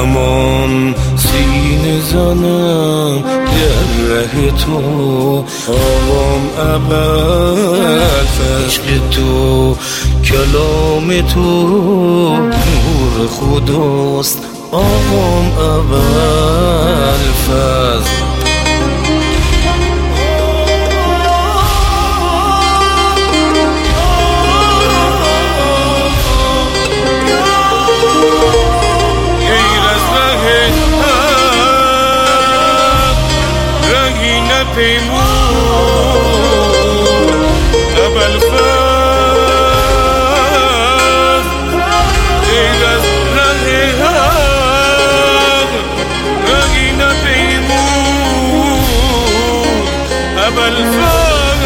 همان سینه زنم در ره تو، آقام اول عشق تو، کلام تو نور خداست، آقام اول فضل. پیمون اول فاز غیر از ره حق، رنگین پیمون اول فاز.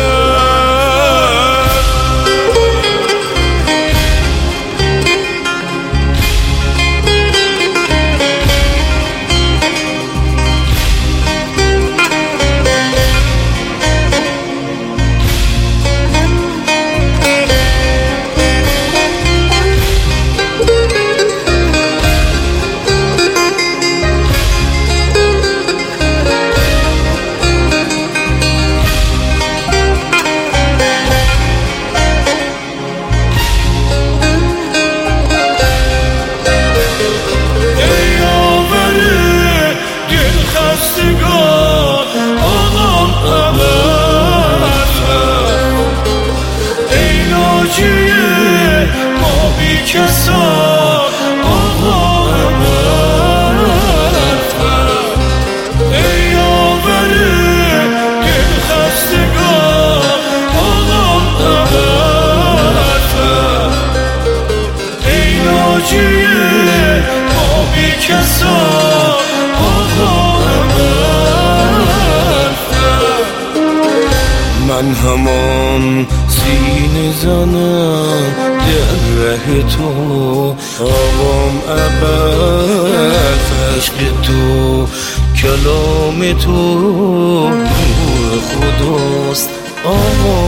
کسا آقا اولتر، ای آوره دل خستگان آقا اولتر، ای ناجیه ما بی کسا آقا اولتر. من همان سینه زنم در ره تو، آقام اول عشق تو، کلام تو نور خداست، آقام